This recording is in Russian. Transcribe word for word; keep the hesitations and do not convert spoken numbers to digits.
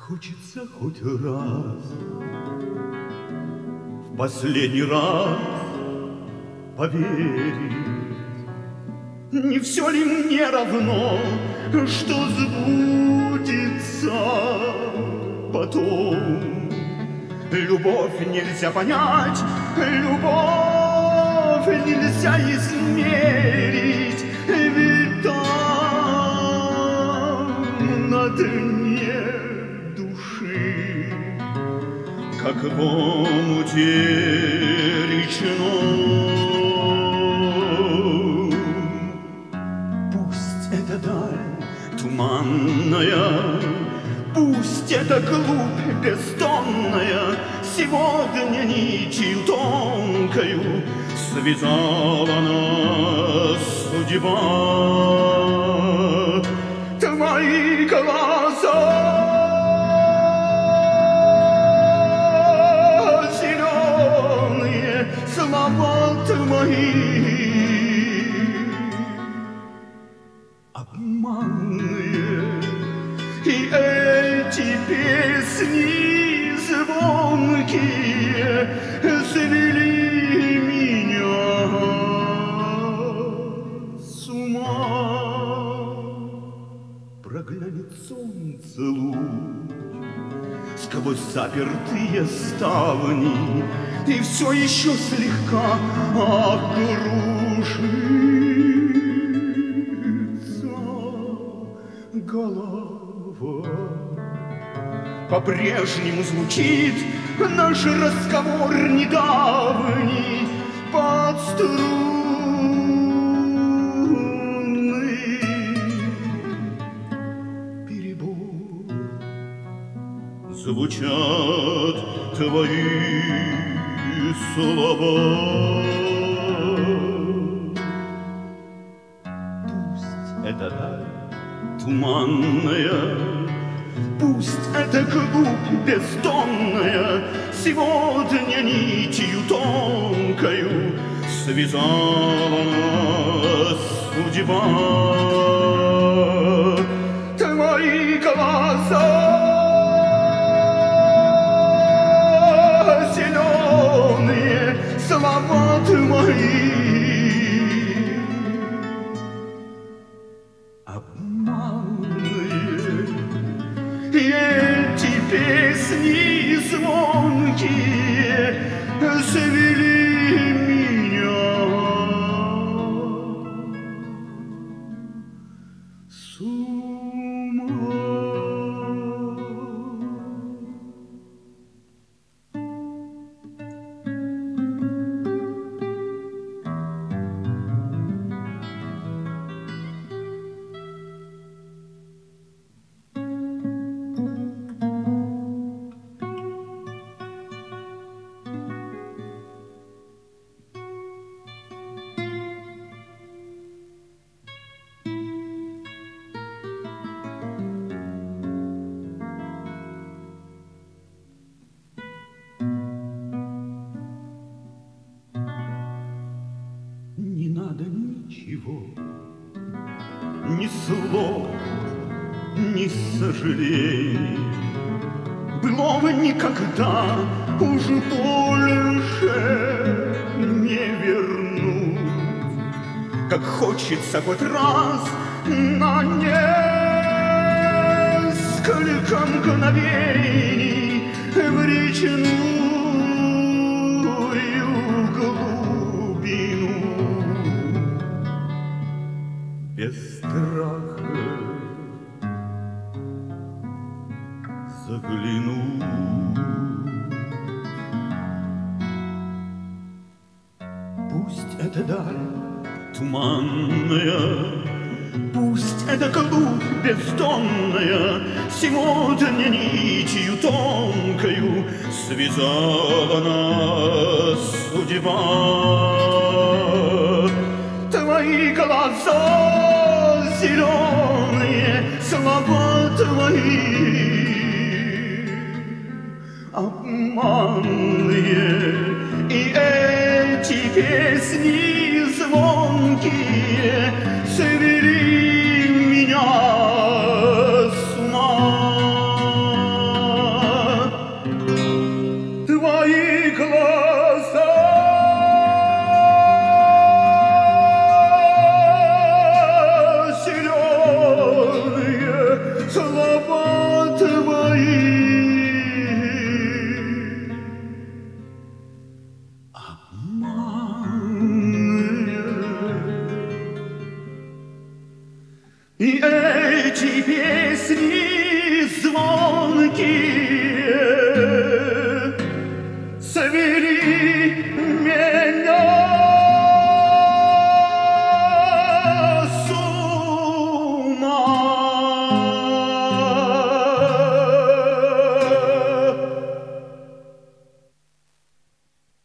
Хочется хоть раз, в последний раз поверить, не все ли мне равно, что сбудется потом. Любовь нельзя понять, любовь нельзя измерить, ведь там на дне души, как в омуте речном. Пусть эта даль туманная, пусть эта глубь бездонная сегодня нитью тонкою связала нас судьба. Твои глаза зеленые, слова твои обманные, и эти песни звонкие свели меня с ума. Проглянет солнце луч сквозь запертые ставни, и все еще слегка окружится голова. По-прежнему звучит наш разговор недавний под струнный перебор. Звучат твои слова. Пусть эта даль туманная, пусть эта глубь бездонная сегодня нитью тонкою связала нас судьба. Твои глаза зеленые, слова твои обманные, и эти песни звонкие свели меня с ума. Не надо ничего, ни слов, ни сожалений. Былого никогда уже больше не вернуть. Как хочется хоть раз на несколько мгновений в речную глубину без страха заглянуть. Пусть эта даль туманная, пусть эта глубь бездонная сегодня нитью тонкою связала нас судьба. Твои глаза зеленые, слова твои обманные, и эти песни звонкие свели меня с ума. И эти песни звонкие